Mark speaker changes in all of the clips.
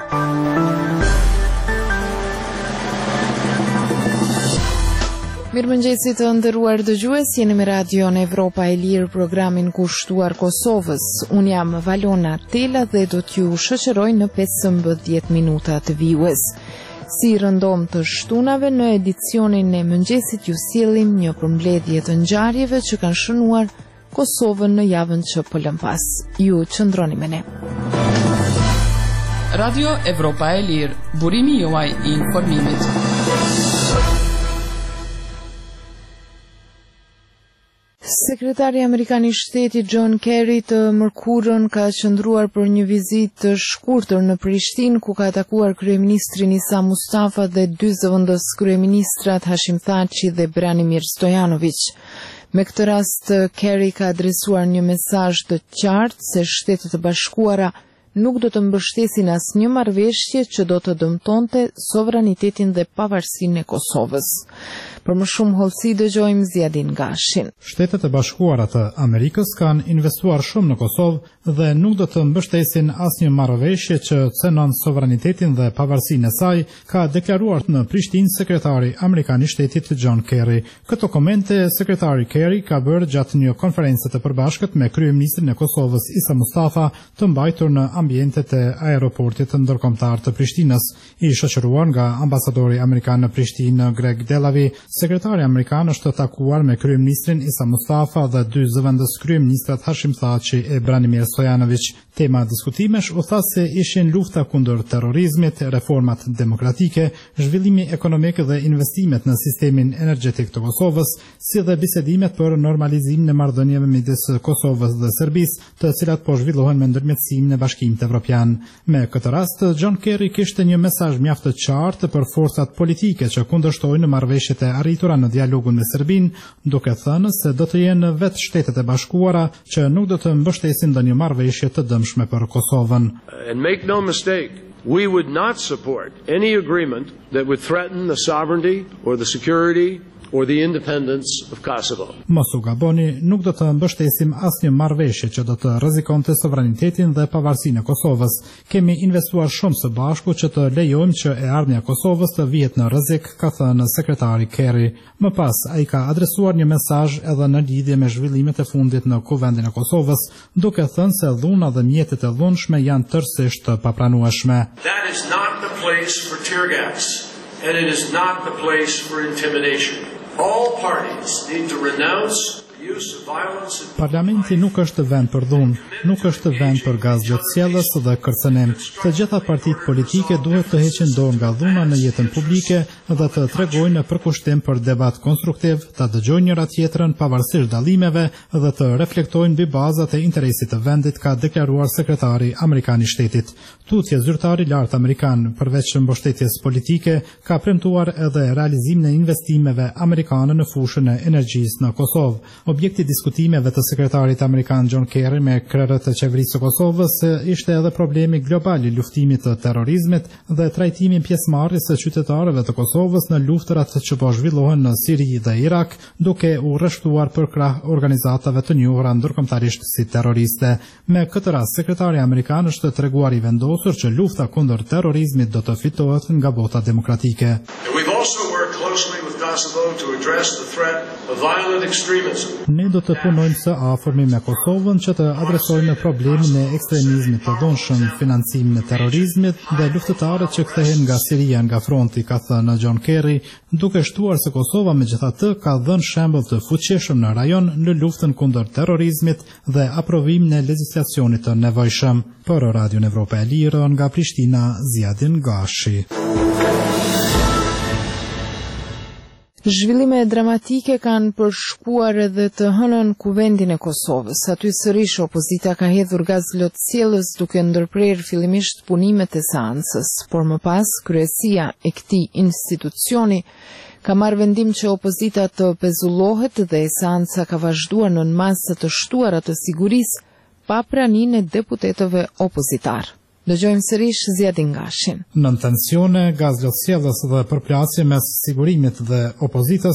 Speaker 1: Mirëmëngjesit të nderuar dëgjues, jeni me Radio Evropa e Lirë, programin kushtuar Kosovës. Unë jam Valona Tela dhe do t'ju shoqëroj në 15 minuta të vijues. Si rëndom të shtunave në edicionin e mëngjesit ju sjellim një përmbledhje të ngjarjeve që kanë shënuar Kosovën në javën që po lëm pas. Ju qëndroni me ne.
Speaker 2: Radio Evropa e Lirë, burimi juaj i informimit.
Speaker 1: Sekretari Amerikan i Shtetit John Kerry të mërkurën ka qëndruar për një vizitë të shkurtër në Prishtinë, ku ka takuar kryeministrin Isa Mustafa dhe dy zëvendës kryeministrat Hashim Thaçi dhe Branimir Stojanović. Me këtë rast, Kerry ka adresuar një mesazh të qartë se Shtetet e Bashkuara nuk do të mbështesin asnjë marrëveshje që do të dëmtonte sovranitetin dhe pavarësinë e Kosovës. Për më shumë hollësi dëgjojmë Ziadin Gashin.
Speaker 3: Shtetet e Bashkuara të Amerikës kanë investuar shumë në Kosovë dhe nuk do të mbështesin asnjë marrëveshje që cënon sovranitetin dhe pavarësinë e saj, ka deklaruar në Prishtinë sekretari amerikan i Shtetit John Kerry. Këto komente sekretari Kerry ka bërë gjatë një konferencë të përbashkët me kryeministrin e Kosovës Isa Mustafa, të mbajtur në ambientet e aeroportit ndërkombëtar të Prishtinës. I shoqëruar nga ambasadori amerikan në Prishtinë Greg Delavi, sekretari amerikan është takuar me kryeministrin Isa Mustafa dhe dy zëvendës kryeministrat Hashim Thaçi e Branimir Stojanović. Tema diskutimesh u tha se ishin lufta kundër terrorizmit, reformat demokratike, zhvillimi ekonomik dhe investimet në sistemin energjetik të Kosovës, si dhe bisedimet për normalizimin e marrëdhënieve midis Kosovës dhe Serbisë, të cilat po zhvillohen me ndërmjetësimin e Bashkimit Evropian. Me këtë rast, John Kerry kishte një mesazh mjaft të qartë për forcat politike që kundërshtojnë marrëveshjet e arritura në dialogun me Serbinë, duke thënë se do të jenë vetë Shtetet e Bashkuara që nuk do të mbështesin ndonjë marrëveshje të dëmshme për Kosovën.
Speaker 4: And make no mistake, we would not support any agreement that would threaten the sovereignty or the security or the independence of Kosovo.
Speaker 3: Mos u gaboni, nuk do të mbështesim asnjë marrëveshje që do të rrezikonte sovranitetin dhe pavarësinë e Kosovës. Kemi investuar shumë së bashku që të lejojmë që e ardhmja e Kosovës të vihet në rrezik, ka thënë sekretari Kerry. Më pas, ai ka adresuar një mesazh edhe në lidhje me zhvillimet e fundit në kuvendin e Kosovës, duke thënë se dhuna dhe mjetet e dhunshme janë tërësisht të papranueshme.
Speaker 4: That is not the place for tear gas, and it is not the place for intimidation. All parties need to renounce the use of violence.
Speaker 3: Parlamenti nuk është vend për dhunë, nuk është vend për gazgjatësjellës dhe kërcënim. Të gjitha partitë politike duhet të heqin dorë nga dhuna në jetën publike dhe të tregojnë përkushtim për debat konstruktiv, të dëgjojnë njëra tjetrën pavarësisht dallimeve dhe të reflektojnë mbi bazat e interesit të vendit, ka deklaruar sekretari amerikan i Shtetit. Tutje zyrtari i lartë amerikan, përveç mbështetjes politike, ka premtuar edhe realizimin e investimeve amerikane në fushën e energjisë në Kosovë. Objekti i diskutimeve të sekretarit amerikan John Kerry me krerët e qeverisë së Kosovës ishte edhe problemi global i luftimit të terrorizmit dhe trajtimin pjesëmarrjes së qytetarëve të Kosovës në luftrat që po zhvillohen në Siri dhe Irak, duke u rreshtuar për krah organizatave të njohura ndërkombëtarisht si terroriste. Me këtë rast, sekretari amerikan është treguar i vendosur që lufta kundër terrorizmit do të fitohet nga bota demokratike. Ne do të punojmë së afërmi me Kosovën që të adresojmë problemin e ekstremizmit të dhunshëm, financimin e terrorizmit dhe luftëtarët që kthehen nga Siria nga fronti, ka thënë John Kerry, duke shtuar se Kosova megjithatë ka dhënë shembull të fuqishëm në rajon në luftën kundër terrorizmit dhe aprovimin e legjislacionit të nevojshëm. Për Radio Evropa e Lirë nga Prishtina, Ziadin Gashi.
Speaker 1: Zhvillime dramatike kanë përshkuar edhe të hënën kuvendin e Kosovës. Aty sërish opozita ka hedhur gaz lotësielës duke ndërprerë fillimisht punimet e seancës, por më pas kryesia e këtij institucioni ka marrë vendim që opozita të pezullohet dhe seanca ka vazhduar në masa të shtuara të sigurisë pa praninë e deputetëve opozitar. Dëgjojmë sërish Ziadin Gashin.
Speaker 3: Nën tensione, gaz lotësielës dhe përplasje mes sigurimit dhe opozitës,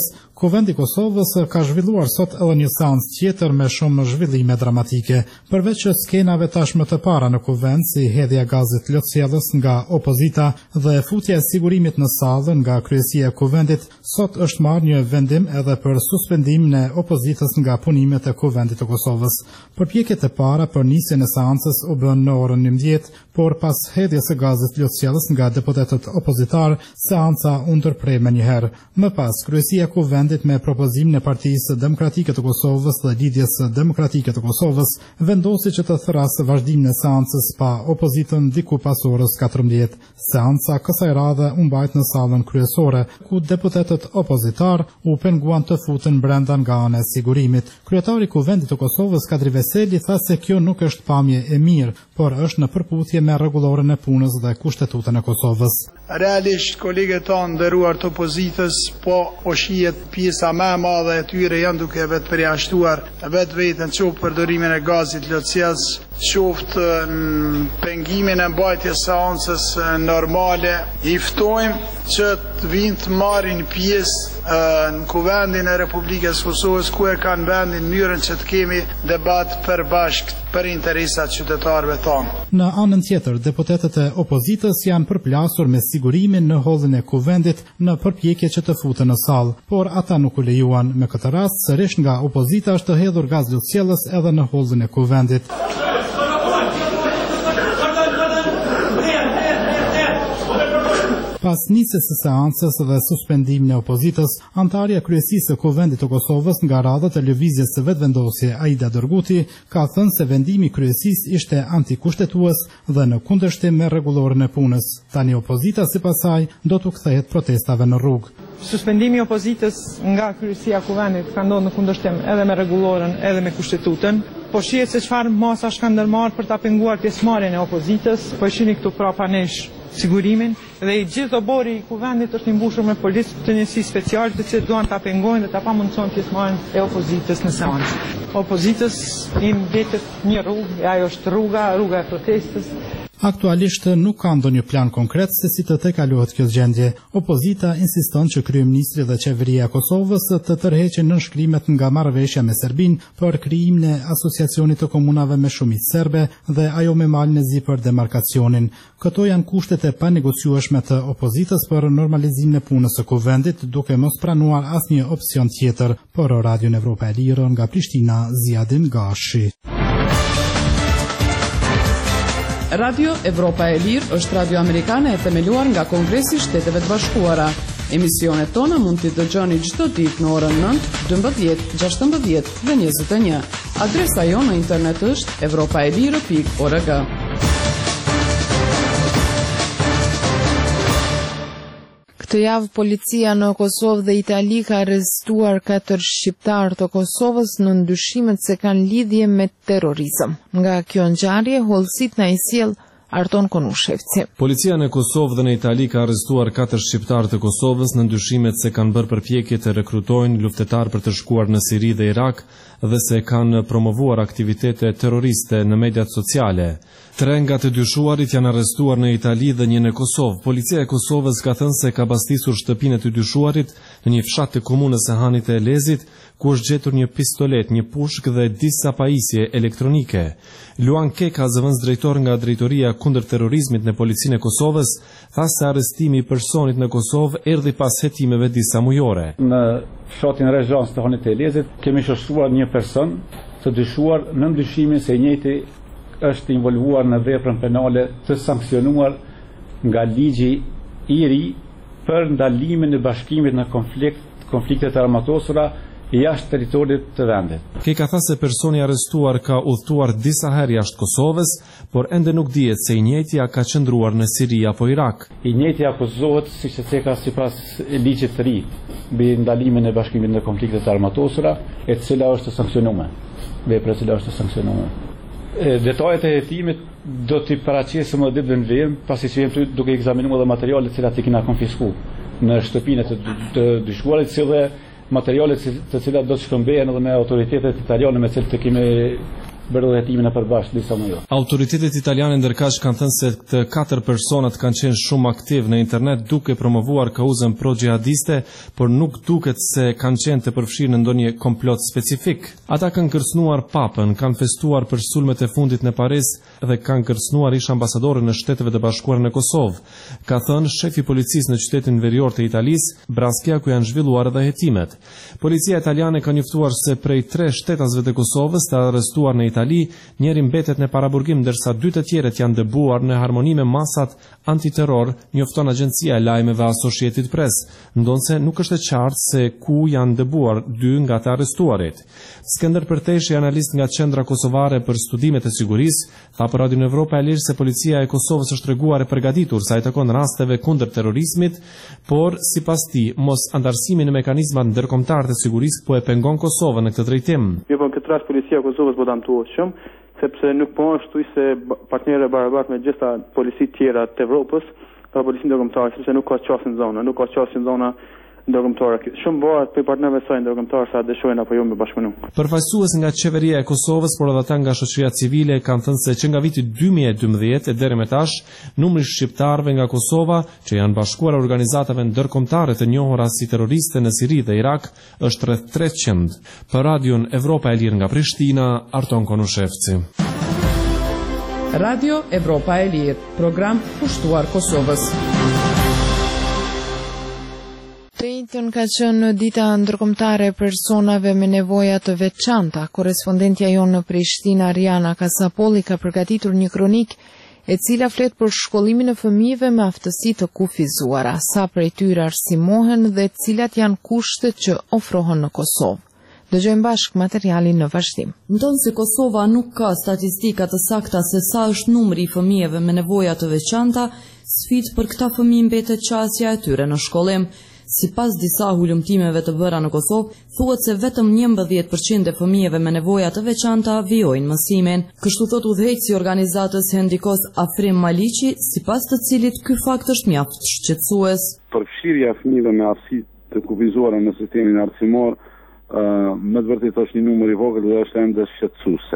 Speaker 3: Kuvendi i Kosovës ka zhvilluar sot edhe një seancë tjetër me shumë zhvillime dramatike. Përveç skenave tashmë të para në kuvend, si hedhja gazit lotësjellës nga opozita dhe futja e sigurimit në sallë nga kryesia e kuvendit, sot është marrë një vendim edhe për suspendimin e opozitës nga punimet e Kuvendit të Kosovës. Përpjekjet e para për nisjen e seancës u bën në orën 11, por pas hedhjes së gazit lotësjellës nga deputetët opozitar, seanca u ndërprej më një herë. Më pas, kryesia e kuvendit me propozimin e Partisë Demokratike të Kosovës dhe Lidhjes Demokratike të Kosovës vendosi që të thrasë vazhdimin e seancës pa opozitën diku pas orës 14. Seanca kësaj radhe u mbajt në sallën kryesore, ku deputetët opozitar u penguan të futen brenda nga ana e sigurimit. Kryetari i Kuvendit të Kosovës, Kadri Veseli, tha se kjo nuk është pamje e mirë, por është në përputhje me rregulloren e punës dhe Kushtetutën e Kosovës.
Speaker 5: Realisht, kolegët tanë nderuar të opozitës, po shihet pjesa më e madhe e tyre janë duke vetë përjashtuar vetën qoftë përdorimin e gazit lotësjellës, qoftë në pengimin e mbajtjes seancës normale. I ftojmë që të vinë të marrin pjesë në Kuvendin e Republikës Kosovës, ku e kanë vendin mënyrën që të kemi debat përbashkët për interesat qytetarëve tanë.
Speaker 3: Në anën tjetër, deputetët e opozitës janë përplasur me sigurimin në hollin e kuvendit në përpjekje që të futen në sallë, por ata nuk u lejuan. Me këtë rast, sërish nga opozita është të hedhur gaz lotësjellës edhe në hollin e kuvendit. Pas nisjes së seancës dhe suspendimin e opozitës, antarja e kryesisë së Kuvendit të Kosovës nga radhët e lëvizjes së vetëvendosje Aida Dërguti ka thënë se vendimi i kryesisë ishte antikushtetues dhe në kundërshtim me rregulloren e punës. Tani opozita sipas saj do të kthehet protestave në rrugë.
Speaker 6: Suspendimi i opozitës nga kryesia e Kuvendit ka ndodhur në kundërshtim edhe me rregulloren edhe me Kushtetutën. Po shihet se çfarë masash kanë ndërmarrë për ta penguar pjesëmarrjen e opozitës. Po shihni këtu prapa nesh sigurimin dhe i gjithë obori i kuvendit është i mbushur me policë të njësi speciale të cilët duan ta pengojnë dhe ta pamundësojnë pjesëmarrjen e opozitës në seancë. Opozitës i mbetet një rrugë, e ajo është rruga e protestës.
Speaker 3: Aktualisht nuk ka ndonjë plan konkret se si të tejkalohet kjo gjendje. Opozita insiston që kryeministri dhe qeveria e Kosovës të tërheqin nënshkrimet nga marrëveshja me Serbinë për krijimin e asociacionit të komunave me shumicë serbe dhe ajo me malin e zi për demarkacionin. Këto janë kushtet e panegociueshme të opozitës për normalizimin e punës së kuvendit, duke mos pranuar asnjë opsion tjetër. Për Radio Evropa e Lirë nga Prishtina, Ziadin Gashi.
Speaker 2: Radio Evropa e Lirë është radio amerikane e themeluar nga Kongresi i Shteteve të Bashkuara. Emisionet tona mund t'i dëgjoni çdo ditë në orën 9, 12, 16 dhe 21. Adresa jonë në internet është europaelire.org.
Speaker 1: Këtë javë policia në Kosovë dhe Itali ka arrestuar 4 shqiptar të Kosovës në ndyshimet se kanë lidhje me terrorizëm. Nga kjo ngjarje, hollësit na i sjell Arton Konushevci.
Speaker 7: Policia në Kosovë dhe në Itali ka arrestuar 4 shqiptar të Kosovës në ndyshimet se kanë bërë përpjekje të rekrutojnë luftetar për të shkuar në Siri dhe Irak dhe se kanë promovuar aktivitete terroriste në mediat sociale. 3 nga të dyshuarit janë arrestuar në Itali dhe 1 në Kosovë. Policia e Kosovës ka thënë se ka bastisur shtëpinë e të dyshuarit në një fshat të komunës së Hanit të Elezit, ku është gjetur një pistolet, një pushk dhe disa pajisje elektronike. Luan Keka, zëvendës drejtor nga Drejtoria kundër terrorizmit në Policinë e Kosovës, tha se arrestimi i personit në Kosovë erdhi pas hetimeve disa mujore.
Speaker 8: Në fshatin Rezhans të Hanit të Elezit kemi shoqëruar një person të dyshuar në ndyshimin se i njëjti është involvuar në veprën penale të sankcionuar nga ligji i ri për ndalimin e bashkimit në konfliktet armatosura jashtë territorit të vendit.
Speaker 7: Keka tha se personi arrestuar ka udhëtuar disa herë jashtë Kosovës, por ende nuk dihet se i njëjti ka qëndruar në Siri apo Irak.
Speaker 8: I njëjti akuzohet siç e theka sipas ligjit të ri mbi ndalimin e bashkimit në konfliktet armatosura, e cila është sankcionuar. Vepra e cila është sankcionuar. Detajet e hetimit do t'i paraqesim më ditë në vim, pasi që jemi duke ekzaminuar edhe materialet të cilat i kena konfiskuar në shtëpinë të dyshuarit, si dhe materialet të cilat do të shkëmbehen edhe me autoritetet italiane me cilët të kemi bërë hetimin e përbashkët disa më jo.
Speaker 7: Autoritetet italiane ndërkaq kanë thënë se të 4 personat kanë qenë shumë aktiv në internet duke promovuar kauzën pro-xhihadiste, por nuk duket se kanë qenë të përfshirë në ndonjë komplot specifik. Ata kanë kërcënuar papën, kanë festuar për sulmet e fundit në Paris dhe kanë kërcënuar ish ambasadorin në Shteteve të Bashkuara në Kosovë, ka thënë shefi policisë në qytetin verior të Italisë, Braskia, ku janë zhvilluar edhe hetimet. Policia italiane ka njoftuar se prej 3 shtetasve të Kosovës të arrestuar në Itali, njëri mbetet në paraburgim ndërsa 2 të tjerët janë dëbuar në harmoni me masat antiterror, njofton agjencia e lajmeve Associated Press, ndonse nuk është e qartë se ku janë dëbuar 2 nga të arrestuarit. Skënder Përteshi, analist nga Qendra Kosovare për Studimet e Sigurisë, tha për Radio Evropa e Lirë se policia e Kosovës është treguar e përgatitur sa i takon rasteve kundër terrorizmit, por sipas tij mos antarësimi në mekanizmat ndërkombëtar të sigurisë po e pengon Kosovën në këtë drejtim.
Speaker 9: Këtë rast policia e Kosovës po damtuohet shumë, sepse nuk po është se partnerë barabartë me gjitha policitë tjera të Evropës, pa policinë ndërkombëtare, sepse nuk ka qasje në zona ndërkombëtare. Shumë bëhet për partnerëve të saj ndërkombëtar sa dëshojnë apo jo me bashkëpunu.
Speaker 7: Përfaqësues nga qeveria e Kosovës, por edhe ata nga shoqëria civile kanë thënë se që nga viti 2012 e deri më tash, numri shqiptarëve nga Kosova që janë bashkuar organizatave ndërkombëtare të njohura si terroriste në Siri dhe Irak është rreth 300. Për Radion Evropa e Lirë nga Prishtina, Arton Konushevci.
Speaker 2: Radio Evropa e Lirë, program pushtuar Kosovës.
Speaker 1: Të njëjtën ka qenë dita ndërkombëtare e personave me nevoja të veçanta. Korrespondentja jonë në Prishtinë, Ariana Kasapolli, ka përgatitur një kronik e cila flet për shkollimin e fëmijëve me aftësi të kufizuara, sa prej tyre arsimohen dhe cilat janë kushtet që ofrohen në Kosovë. Dëgjojmë bashkë materialin në vazhdim.
Speaker 10: Ndonë se Kosova nuk ka statistika të sakta se sa është numri i fëmijëve me nevoja të veçanta, sfidë për këta fëmijë mbetet qasja e tyre në shkollim. Sipas disa hulumtimeve të bëra në Kosovë, thuhet se vetëm 11% e fëmijëve me nevoja të veçanta vijojnë mësimin. Kështu thot udhëheqësi i organizatës Hendikos Afrim Maliqi, sipas të cilit ky fakt është mjaft shqetësues.
Speaker 11: Përfshirja e fëmijëve me aftësi të kufizuara në sistemin arsimor, me të vërtetë është një numër i vogël dhe është ende shqetësuese.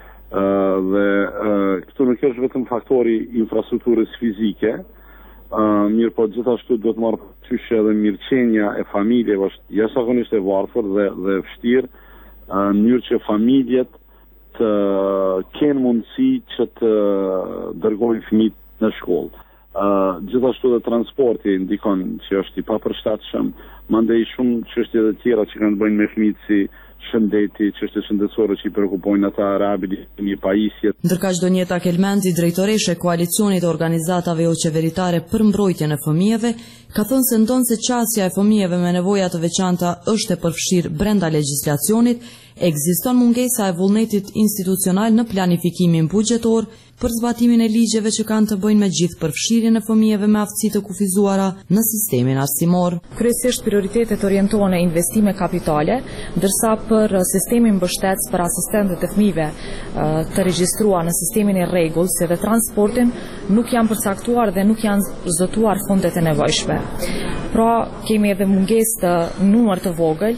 Speaker 11: Dhe këtu nuk është vetëm faktori infrastrukturës fizike, mirë po gjithashtu duhet marrë parasysh edhe mirëqenia e familjeve është jashtëzakonisht e varfër dhe vështirë, në mënyrë që familjet të kenë mundësi që të dërgojnë fëmijët në shkollë. Gjithashtu dhe transporti ndikon që është i papërshtatshëm, mandej shumë çështje të tjera që kanë të bëjnë me fëmijët si shëndeti, çështje shëndetësore që i shqetësojnë ata, rehabilitimi, pajisjet.
Speaker 10: Ndërkaq Donjeta Kelmendi, drejtoreshe e koalicionit të organizatave jo qeveritare për mbrojtjen e fëmijëve, ka thënë se ndonse qasja e fëmijëve me nevoja të veçanta është e përfshirë brenda legjislacionit, ekziston mungesa e vullnetit institucional në planifikimin buxhetor për zbatimin e ligjeve që kanë të bëjnë me gjithë përfshirjen e fëmijëve me aftësi të kufizuara në sistemin arsimor.
Speaker 12: Kryesisht prioritetet orientohen në investime kapitale, ndërsa për sistemin mbështetës për asistentët e fëmijëve të regjistruar në sistemin e rregull, si dhe transportin, nuk janë përcaktuar dhe nuk janë zotuar fondet e nevojshme. Pra, kemi edhe mungesë të numër të vogël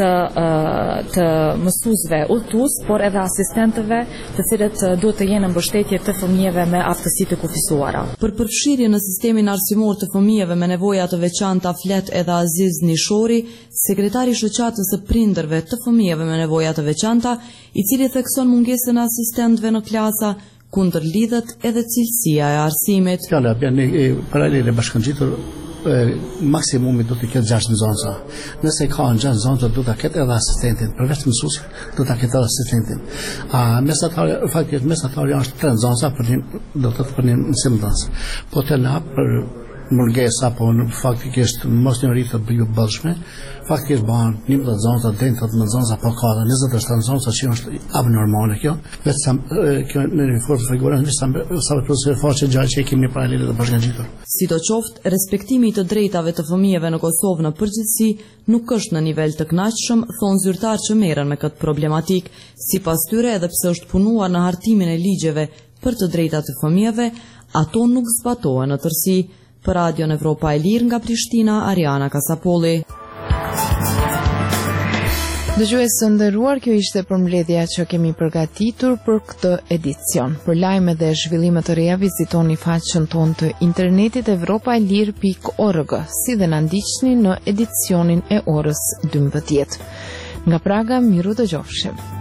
Speaker 12: të mësuesve udhëtues, por edhe asistentëve, të cilët duhet të jenë në mbështetje të fëmijëve me aftësi të kufizuara.
Speaker 10: Për përfshirje në sistemin arsimor të fëmijëve me nevoja të veçanta flet edhe Aziz Nishori, sekretari i shoqatës së prindërve të fëmijëve me nevoja të veçanta, i cili thekson mungesën e asistentëve në klasa, kundër lidhet edhe cilësia e arsimit.
Speaker 13: Fjala janë paralele bashkangjitur. Maksimumi do të ketë 6 nxënësa. Nëse ka 6 nxënësa do ta ketë edhe asistentin, përveç mësuesit, do ta ketë edhe asistentin. Faktikisht mesatari është 3 nxënësa për një, do të thotë për një mësimdhënës. Po të la për mungesa apo faktikisht mos një rritë të bëllshme, faktikisht bëhen 11 nxënësa deri në 18 nxënësa po ka 27 nxënësa që është abnormale kjo. Vetëm kjo në reformë figurën sa profesor faqe gjatë që kemi paralele të bashkangjitur.
Speaker 10: Sidoqoftë, respektimi i të drejtave të fëmijëve në Kosovë në përgjithësi nuk është në nivel të kënaqshëm, thon zyrtar që merren me këtë problematik. Sipas tyre, edhe pse është punuar në hartimin e ligjeve për të drejtat e fëmijëve, ato nuk zbatohen në tërësi. Për Radion Evropa e Lirë nga Prishtina, Ariana Kasapolli.
Speaker 1: Dëgjues të nderuar, kjo ishte përmbledhja që kemi përgatitur për këtë edicion. Për lajme dhe zhvillime të reja vizitoni faqen tonë të internetit evropaelir.org, si dhe na ndiqni në edicionin e orës 12. Nga Praga, miru dëgjofshim.